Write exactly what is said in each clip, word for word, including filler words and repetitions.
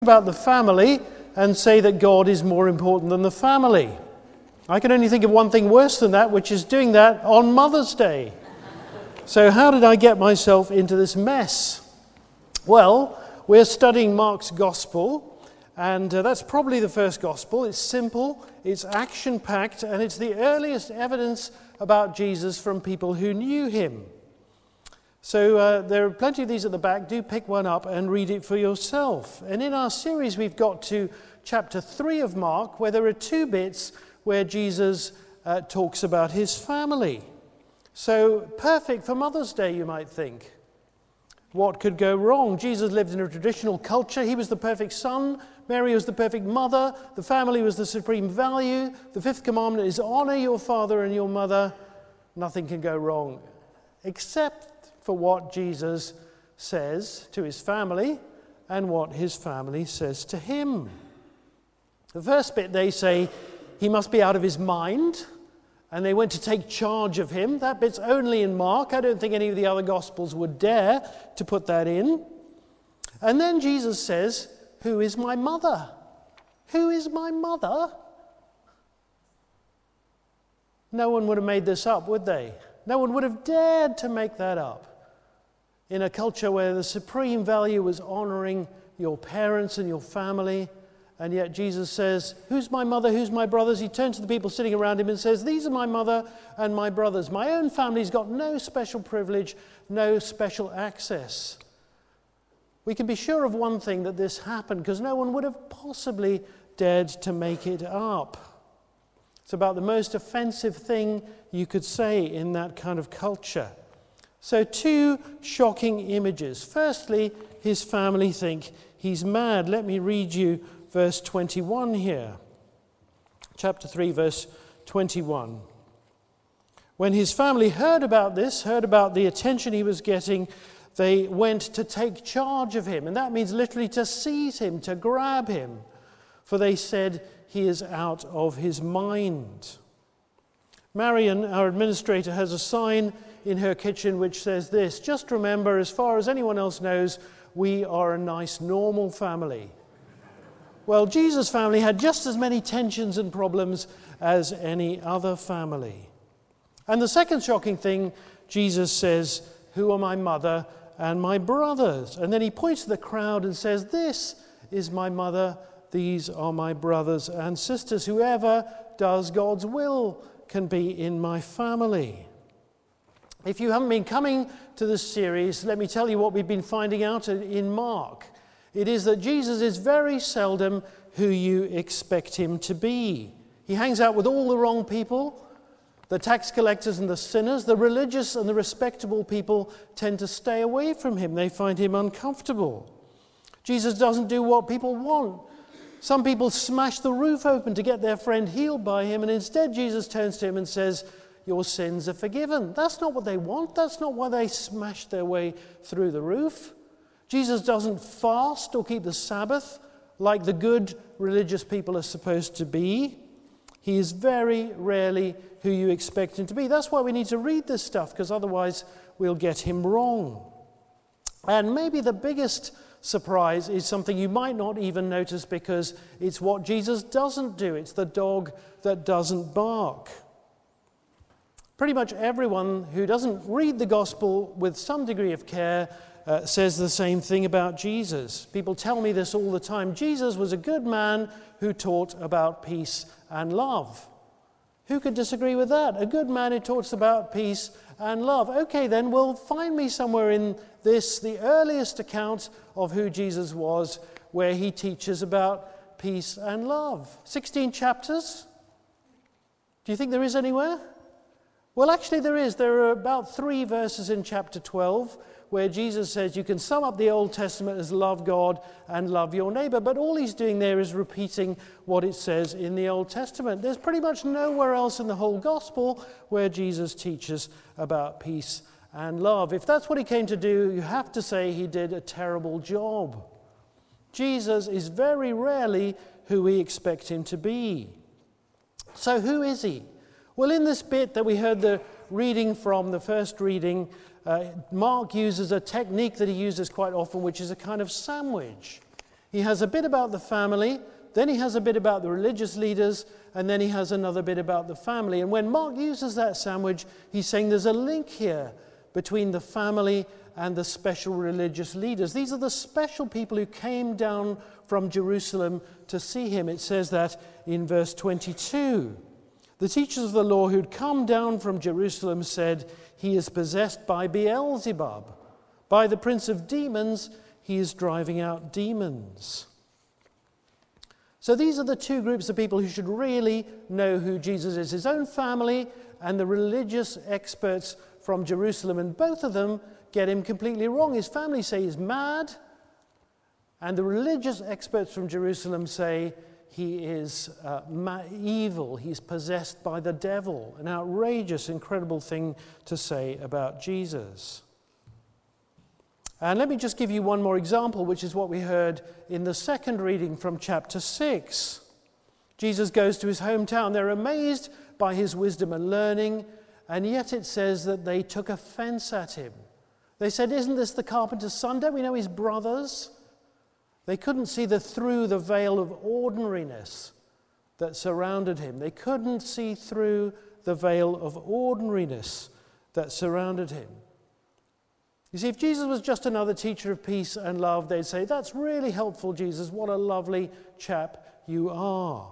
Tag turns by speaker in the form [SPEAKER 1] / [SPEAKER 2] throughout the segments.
[SPEAKER 1] about the family and say that God is more important than the family. I can only think of one thing worse than that, which is doing that on Mother's Day. So how did I get myself into this mess? Well, we're studying Mark's Gospel, and uh, that's probably the first Gospel. It's simple, it's action-packed, and it's the earliest evidence about Jesus from people who knew him. So uh, there are plenty of these at the back. Do pick one up and read it for yourself. And in our series, we've got to chapter three of Mark, where there are two bits where Jesus uh, talks about his family. So perfect for Mother's Day, you might think. What could go wrong? Jesus lived in a traditional culture. He was the perfect son. Mary was the perfect mother. The family was the supreme value. The fifth commandment is honor your father and your mother. Nothing can go wrong, except for what Jesus says to his family and what his family says to him. The first bit, they say he must be out of his mind, and they went to take charge of him. That bit's only in Mark. I don't think any of the other Gospels would dare to put that in. And then Jesus says, "Who is my mother? Who is my mother?" No one would have made this up, would they? No one would have dared to make that up. In a culture where the supreme value was honoring your parents and your family, and yet Jesus says, "Who's my mother? Who's my brothers?" He turns to the people sitting around him and says, "These are my mother and my brothers. My own family's got no special privilege, no special access." We can be sure of one thing, that this happened because no one would have possibly dared to make it up. It's about the most offensive thing you could say in that kind of culture. So two shocking images. Firstly, his family think he's mad. Let me read you verse twenty-one here. Chapter three, verse twenty-one. When his family heard about this, heard about the attention he was getting, they went to take charge of him. And that means literally to seize him, to grab him. For they said he is out of his mind. Marion, our administrator, has a sign in her kitchen which says this: "Just remember, as far as anyone else knows, we are a nice, normal family." Well, Jesus' family had just as many tensions and problems as any other family. And the second shocking thing, Jesus says, "Who are my mother and my brothers?" And then he points to the crowd and says, "This is my mother, these are my brothers and sisters. Whoever does God's will can be in my family." If you haven't been coming to this series, let me tell you what we've been finding out in Mark. It is that Jesus is very seldom who you expect him to be. He hangs out with all the wrong people. The tax collectors and the sinners, the religious and the respectable people tend to stay away from him. They find him uncomfortable. Jesus doesn't do what people want. Some people smash the roof open to get their friend healed by him, and instead Jesus turns to him and says, "Your sins are forgiven." That's not what they want. That's not why they smash their way through the roof. Jesus doesn't fast or keep the Sabbath like the good religious people are supposed to be. He is very rarely who you expect him to be. That's why we need to read this stuff, because otherwise we'll get him wrong. And maybe the biggest surprise is something you might not even notice, because it's what Jesus doesn't do. It's the dog that doesn't bark. Pretty much everyone who doesn't read the gospel with some degree of care uh, says the same thing about Jesus. People tell me this all the time. Jesus was a good man who taught about peace and love. Who could disagree with that? A good man who talks about peace and love. Okay, then, well, find me somewhere in this, the earliest account of who Jesus was, where he teaches about peace and love. sixteen chapters? Do you think there is anywhere? Well, actually there is. There are about three verses in chapter twelve where Jesus says you can sum up the Old Testament as love God and love your neighbor, but all he's doing there is repeating what it says in the Old Testament. There's pretty much nowhere else in the whole gospel where Jesus teaches about peace and love. If that's what he came to do, you have to say he did a terrible job. Jesus is very rarely who we expect him to be. So who is he? Well, in this bit that we heard the reading from, the first reading, uh, Mark uses a technique that he uses quite often, which is a kind of sandwich. He has a bit about the family, then he has a bit about the religious leaders, and then he has another bit about the family. And when Mark uses that sandwich, he's saying there's a link here between the family and the special religious leaders. These are the special people who came down from Jerusalem to see him. It says that in verse twenty-two. The teachers of the law who'd come down from Jerusalem said, "He is possessed by Beelzebub. By the prince of demons, he is driving out demons." So these are the two groups of people who should really know who Jesus is. His own family and the religious experts from Jerusalem. And both of them get him completely wrong. His family say he's mad. And the religious experts from Jerusalem say he is uh, ma- evil. He's possessed by the devil. An outrageous, incredible thing to say about Jesus. And let me just give you one more example, which is what we heard in the second reading from chapter six. Jesus goes to his hometown. They're amazed by his wisdom and learning, and yet it says that they took offense at him. They said, "Isn't this the carpenter's son? Don't we know his brothers?" They couldn't see the, through the veil of ordinariness that surrounded him. They couldn't see through the veil of ordinariness that surrounded him. You see, if Jesus was just another teacher of peace and love, they'd say, "That's really helpful, Jesus. What a lovely chap you are."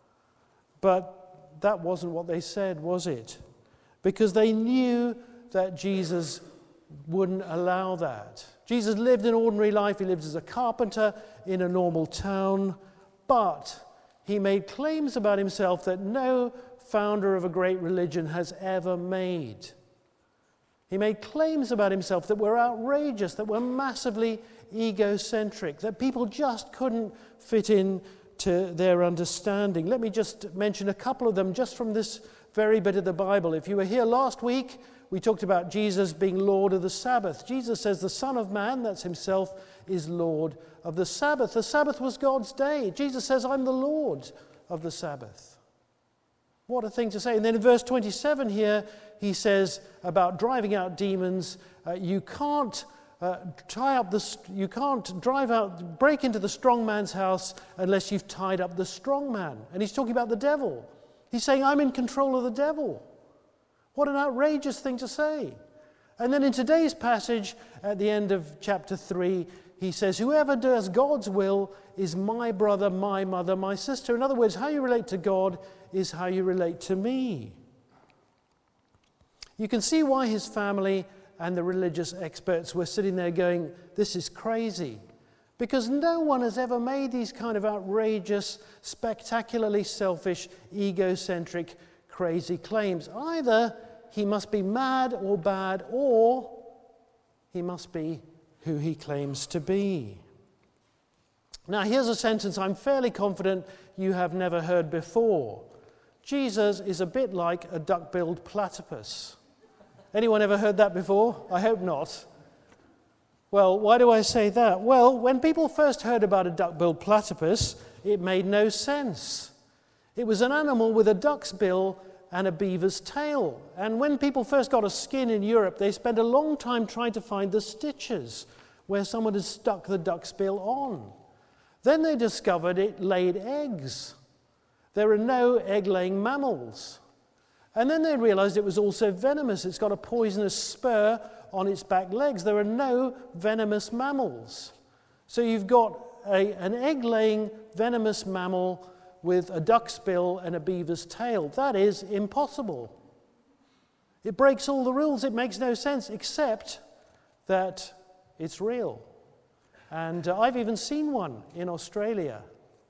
[SPEAKER 1] But that wasn't what they said, was it? Because they knew that Jesus wouldn't allow that. Jesus lived an ordinary life. He lived as a carpenter in a normal town. But he made claims about himself that no founder of a great religion has ever made. He made claims about himself that were outrageous, that were massively egocentric, that people just couldn't fit in to their understanding. Let me just mention a couple of them just from this very bit of the Bible. If you were here last week, we talked about Jesus being Lord of the Sabbath. Jesus says the Son of Man, that's himself, is Lord of the Sabbath. The Sabbath was God's day. Jesus says, "I'm the Lord of the Sabbath." What a thing to say. And then in verse twenty-seven here, he says about driving out demons, uh, you can't uh, tie up the, you can't drive out, break into the strong man's house unless you've tied up the strong man. And he's talking about the devil. He's saying, "I'm in control of the devil." What an outrageous thing to say. And then in today's passage, at the end of chapter three, he says, "Whoever does God's will is my brother, my mother, my sister." In other words, how you relate to God is how you relate to me. You can see why his family and the religious experts were sitting there going, "This is crazy." Because no one has ever made these kind of outrageous, spectacularly selfish, egocentric, crazy claims. Either he must be mad or bad, or he must be who he claims to be. Now, here's a sentence I'm fairly confident you have never heard before. Jesus is a bit like a duck-billed platypus. Anyone ever heard that before? I hope not. Well, why do I say that? Well, when people first heard about a duck-billed platypus, it made no sense. It was an animal with a duck's bill and a beaver's tail. And when people first got a skin in Europe, they spent a long time trying to find the stitches where someone had stuck the duck's bill on. Then they discovered it laid eggs. There are no egg-laying mammals. And then they realized it was also venomous. It's got a poisonous spur on its back legs. There are no venomous mammals. So you've got a, an egg-laying venomous mammal with a duck's bill and a beaver's tail. That is impossible. It breaks all the rules. It makes no sense, except that it's real. And uh, I've even seen one in Australia.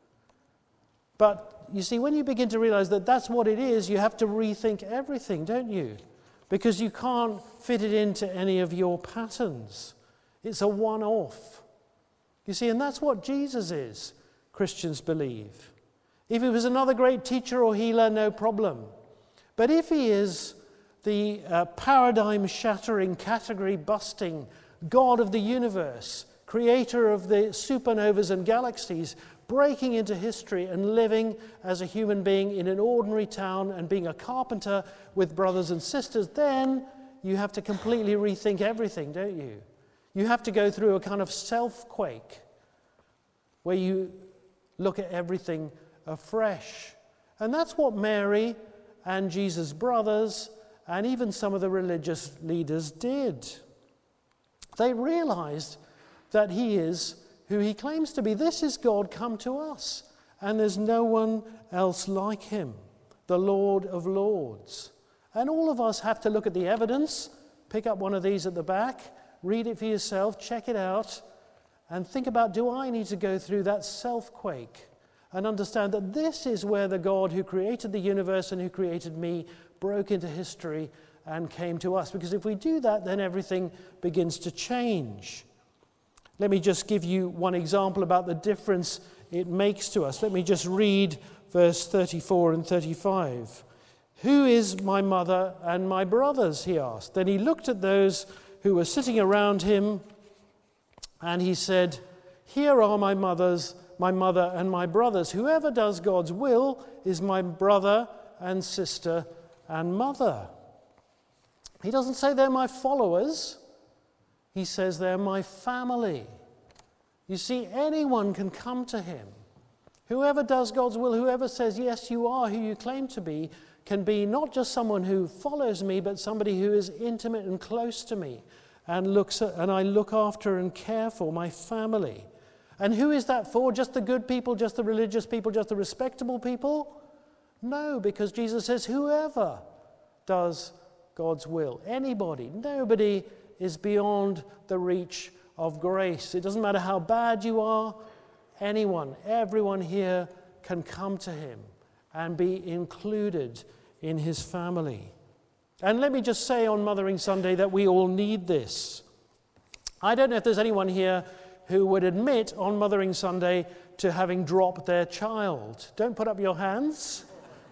[SPEAKER 1] But you see, when you begin to realize that that's what it is, you have to rethink everything, don't you? Because you can't fit it into any of your patterns. It's a one-off. You see, and that's what Jesus is, Christians believe. If he was another great teacher or healer, no problem. But if he is the uh, paradigm-shattering, category-busting God of the universe, creator of the supernovas and galaxies, breaking into history and living as a human being in an ordinary town and being a carpenter with brothers and sisters, then you have to completely rethink everything, don't you? You have to go through a kind of self-quake. where you look at everything afresh. And that's what Mary and Jesus' brothers and even some of the religious leaders did. They realized that he is who he claims to be. This is God come to us, and there's no one else like him, the Lord of Lords. And all of us have to look at the evidence, pick up one of these at the back, read it for yourself, check it out, and think about, do I need to go through that self-quake and understand that this is where the God who created the universe and who created me broke into history and came to us? Because if we do that, then everything begins to change. Let me just give you one example about the difference it makes to us. Let me just read verse thirty-four and thirty-five. Who is my mother and my brothers, he asked. Then he looked at those who were sitting around him, and he said, here are my mothers, my mother and my brothers. Whoever does God's will is my brother and sister and mother. He doesn't say they're my followers. He says they're my family. You see, anyone can come to him. Whoever does God's will, whoever says, yes, you are who you claim to be, can be not just someone who follows me, but somebody who is intimate and close to me and looks at, and I look after and care for my family. And who is that for? Just the good people, just the religious people, just the respectable people? No, because Jesus says whoever does God's will. Anybody. Nobody is beyond the reach of grace. It doesn't matter how bad you are. Anyone, everyone here can come to him and be included in his family. And let me just say on Mothering Sunday that we all need this. I don't know if there's anyone here who would admit on Mothering Sunday to having dropped their child. Don't put up your hands.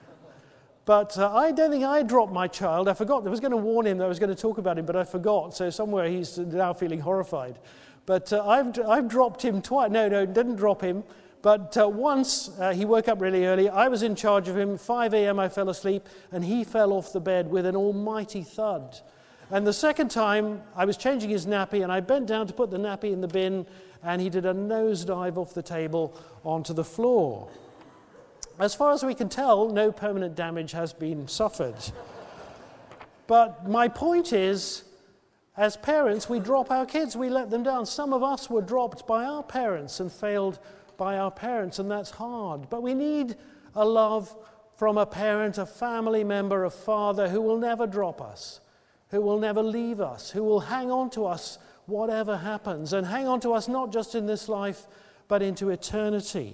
[SPEAKER 1] But uh, I don't think I dropped my child. I forgot. I was going to warn him that I was going to talk about him, but I forgot. So somewhere he's now feeling horrified. But uh, I've, I've dropped him twice. No, no, didn't drop him. But uh, once uh, he woke up really early. I was in charge of him. five a.m. I fell asleep, and he fell off the bed with an almighty thud. And the second time, I was changing his nappy, and I bent down to put the nappy in the bin, and he did a nosedive off the table onto the floor. As far as we can tell, no permanent damage has been suffered. But my point is, as parents, we drop our kids, we let them down. Some of us were dropped by our parents and failed by our parents, and that's hard. But we need a love from a parent, a family member, a father who will never drop us, who will never leave us, who will hang on to us whatever happens, and hang on to us not just in this life, but into eternity.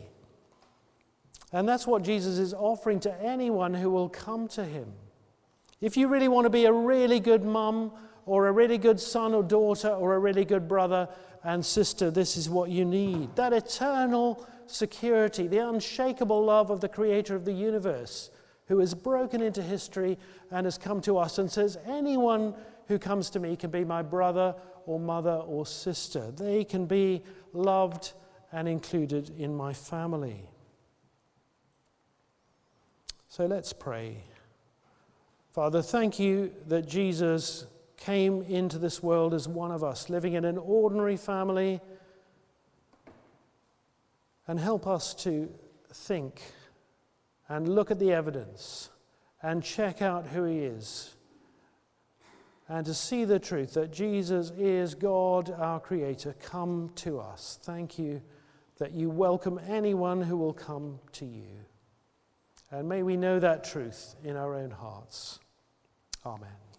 [SPEAKER 1] And that's what Jesus is offering to anyone who will come to him. If you really want to be a really good mum, or a really good son or daughter, or a really good brother and sister, this is what you need. That eternal security, the unshakable love of the creator of the universe, who has broken into history and has come to us and says, anyone who comes to me can be my brother or mother or sister. They can be loved and included in my family. So let's pray. Father, thank you that Jesus came into this world as one of us, living in an ordinary family, and help us to think and look at the evidence and check out who he is, and to see the truth that Jesus is God, our Creator, come to us. Thank you that you welcome anyone who will come to you. And may we know that truth in our own hearts. Amen.